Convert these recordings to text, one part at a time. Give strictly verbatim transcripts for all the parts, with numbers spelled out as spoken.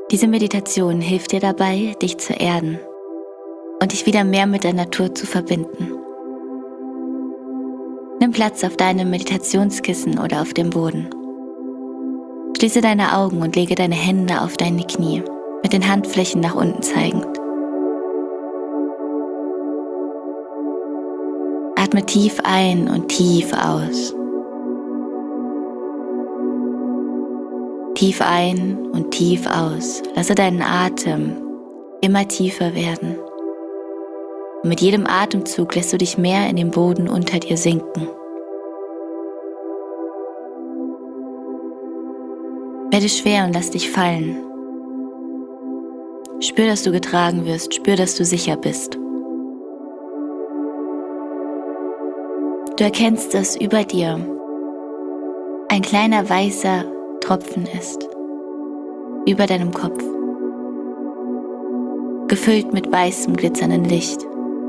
Diese Meditation hilft dir dabei, dich zu erden und dich wieder mehr mit der Natur zu verbinden. Nimm Platz auf deinem Meditationskissen oder auf dem Boden. Schließe deine Augen und lege deine Hände auf deine Knie, mit den Handflächen nach unten zeigend. Atme tief ein und tief aus. Tief ein und tief aus. Lasse deinen Atem immer tiefer werden. Und mit jedem Atemzug lässt du dich mehr in den Boden unter dir sinken. Werde schwer und lass dich fallen. Spür, dass du getragen wirst. Spür, dass du sicher bist. Du erkennst, dass über dir ein kleiner weißer Tropfen ist. Über deinem Kopf. Gefüllt mit weißem, glitzerndem Licht.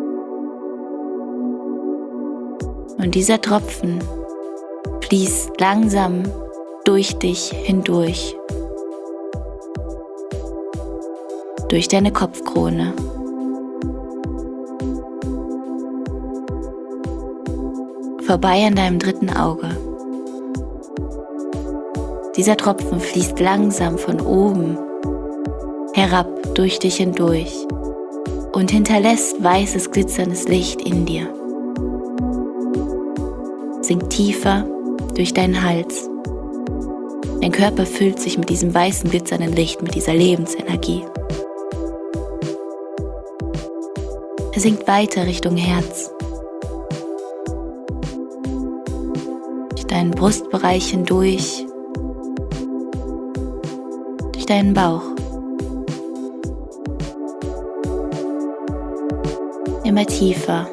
Und dieser Tropfen fließt langsam durch dich hindurch. Durch deine Kopfkrone. Vorbei an deinem dritten Auge. Dieser Tropfen fließt langsam von oben herab durch dich hindurch und hinterlässt weißes, glitzerndes Licht in dir. Sinkt tiefer durch deinen Hals. Dein Körper füllt sich mit diesem weißen, glitzernden Licht, mit dieser Lebensenergie. Er sinkt weiter Richtung Herz. Durch deinen Brustbereich hindurch. Durch deinen Bauch. Immer tiefer.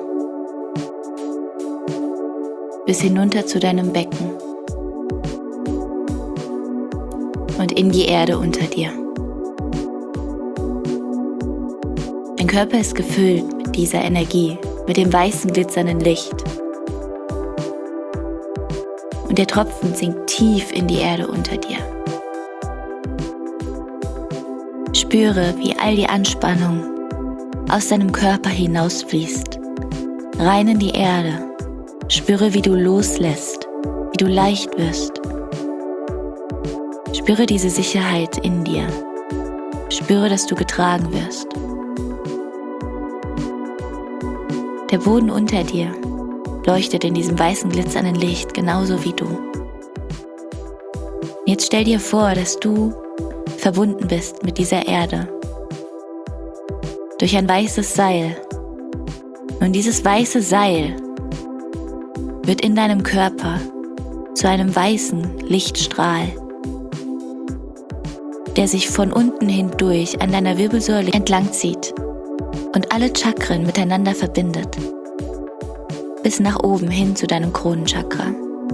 Bis hinunter zu deinem Becken und in die Erde unter dir. Dein Körper ist gefüllt mit dieser Energie, mit dem weißen, glitzernden Licht. Und der Tropfen sinkt tief in die Erde unter dir. Spüre, wie all die Anspannung aus deinem Körper hinausfließt, rein in die Erde. Spüre, wie du loslässt, wie du leicht wirst. Spüre diese Sicherheit in dir. Spüre, dass du getragen wirst. Der Boden unter dir leuchtet in diesem weißen, glitzernden Licht, genauso wie du. Jetzt stell dir vor, dass du verbunden bist mit dieser Erde. Durch ein weißes Seil. Und dieses weiße Seil wird in deinem Körper zu einem weißen Lichtstrahl, der sich von unten hindurch an deiner Wirbelsäule entlang zieht und alle Chakren miteinander verbindet, bis nach oben hin zu deinem Kronenchakra.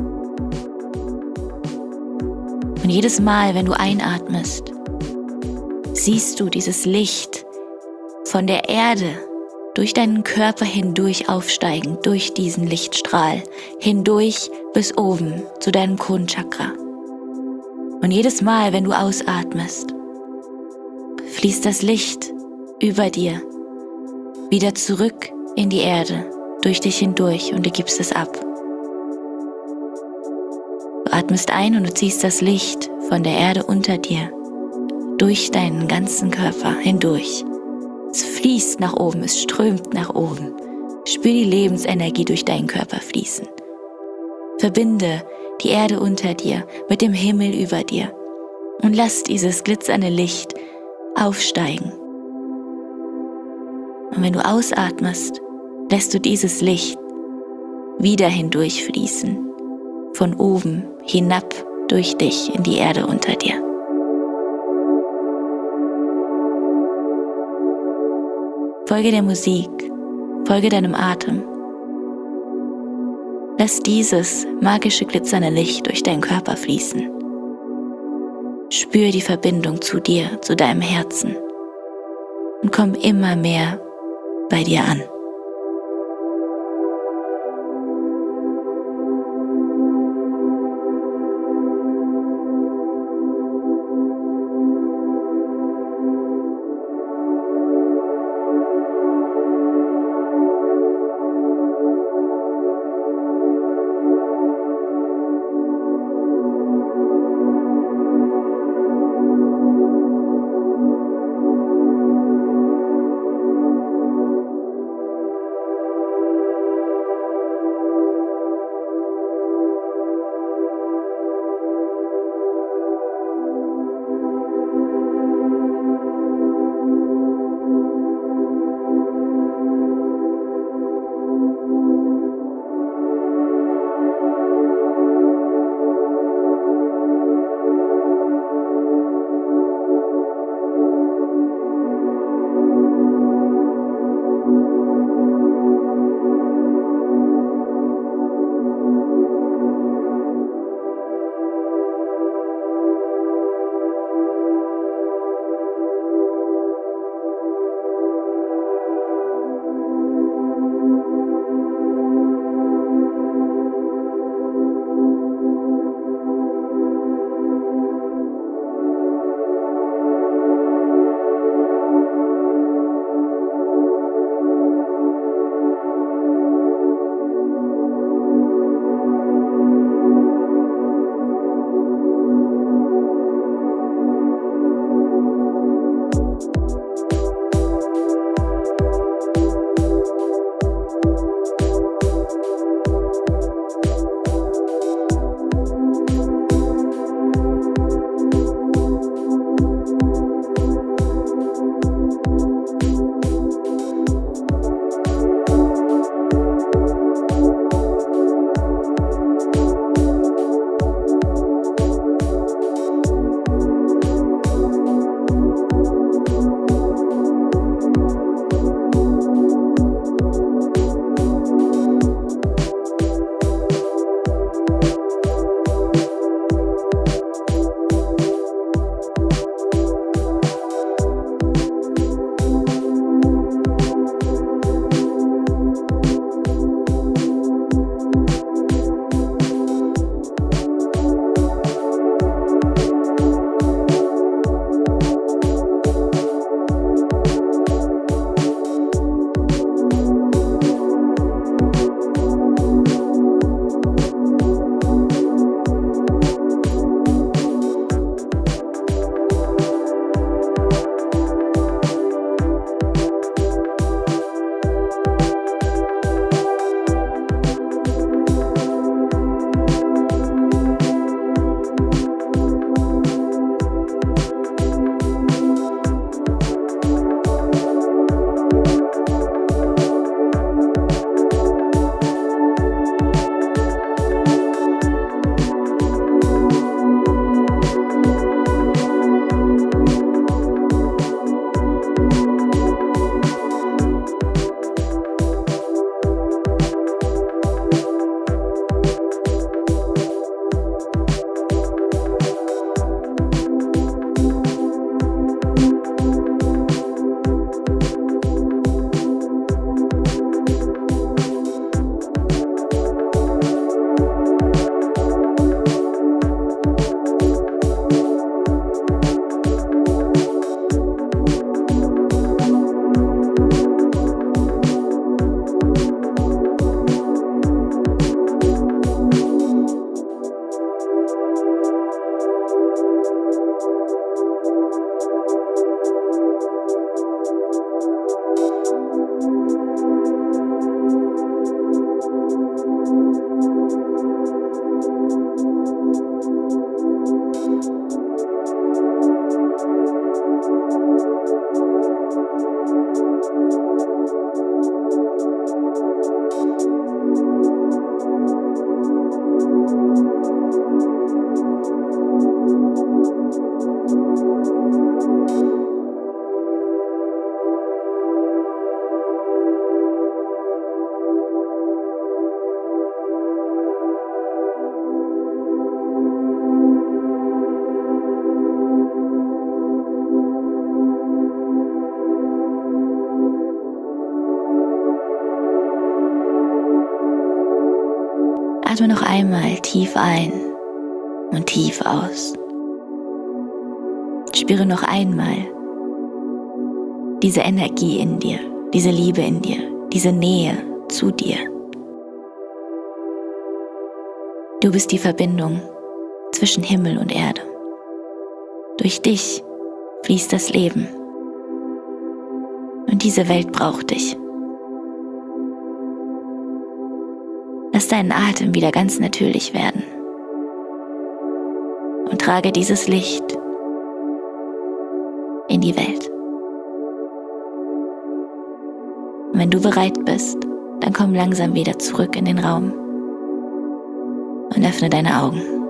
Und jedes Mal, wenn du einatmest, siehst du dieses Licht von der Erde durch deinen Körper hindurch aufsteigen, durch diesen Lichtstrahl, hindurch bis oben zu deinem Kronenchakra. Und jedes Mal, wenn du ausatmest, fließt das Licht über dir wieder zurück in die Erde, durch dich hindurch und du gibst es ab. Du atmest ein und du ziehst das Licht von der Erde unter dir, durch deinen ganzen Körper hindurch. Es fließt nach oben, es strömt nach oben. Spür die Lebensenergie durch deinen Körper fließen. Verbinde die Erde unter dir mit dem Himmel über dir und lass dieses glitzernde Licht aufsteigen. Und wenn du ausatmest, lässt du dieses Licht wieder hindurchfließen, von oben hinab durch dich in die Erde unter dir. Folge der Musik, folge deinem Atem. Lass dieses magische glitzernde Licht durch deinen Körper fließen. Spür die Verbindung zu dir, zu deinem Herzen und komm immer mehr bei dir an. Atme noch einmal tief ein und tief aus. Spüre noch einmal diese Energie in dir, diese Liebe in dir, diese Nähe zu dir. Du bist die Verbindung zwischen Himmel und Erde. Durch dich fließt das Leben. Und diese Welt braucht dich. Lass deinen Atem wieder ganz natürlich werden und trage dieses Licht in die Welt. Und wenn du bereit bist, dann komm langsam wieder zurück in den Raum und öffne deine Augen.